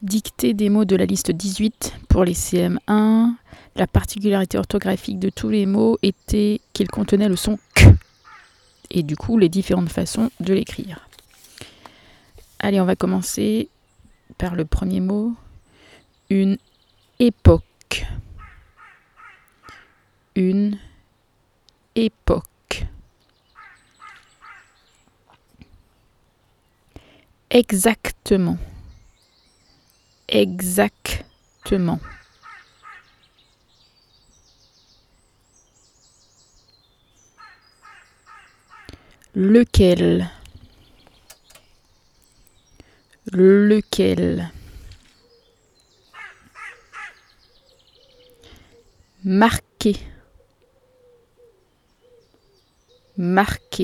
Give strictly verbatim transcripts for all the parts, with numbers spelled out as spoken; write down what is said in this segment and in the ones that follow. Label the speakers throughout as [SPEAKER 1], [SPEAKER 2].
[SPEAKER 1] Dicter des mots de la liste dix-huit pour les C M un. La particularité orthographique de tous les mots était qu'ils contenaient le son Q. Et du coup, les différentes façons de l'écrire. Allez, on va commencer par le premier mot. Une époque. Une époque. Exactement. Exactement. Lequel. Lequel. Marqué. Marqué.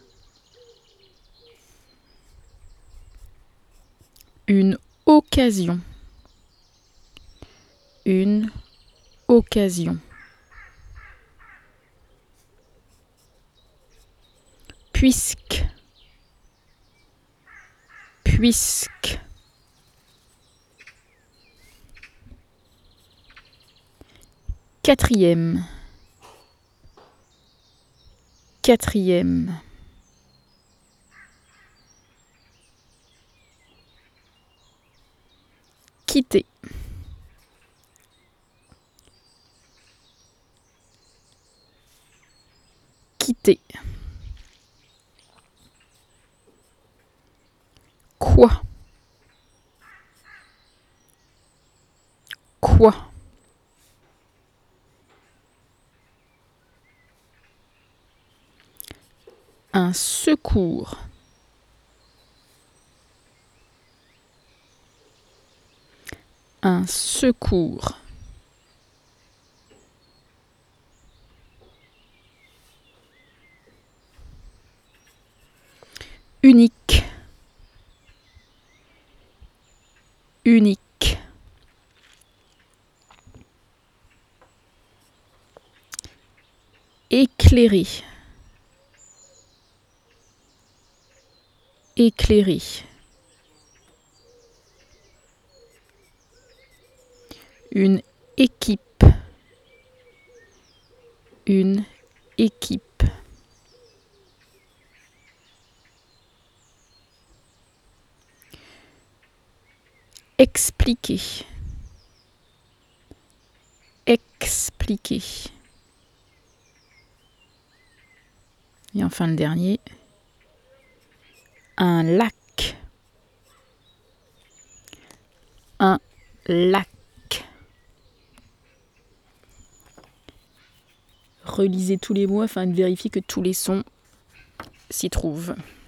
[SPEAKER 1] Une occasion. Une occasion. Puisque. Puisque. Quatrième. Quatrième. Quitter. Quitter. Quoi. Quoi. Un secours. Un secours. Unique. Unique. Éclairé. Éclairé. Une équipe. Une équipe. Expliquer. Expliquer. Et enfin le dernier. Un lac. Un lac. Relisez tous les mots afin de vérifier que tous les sons s'y trouvent.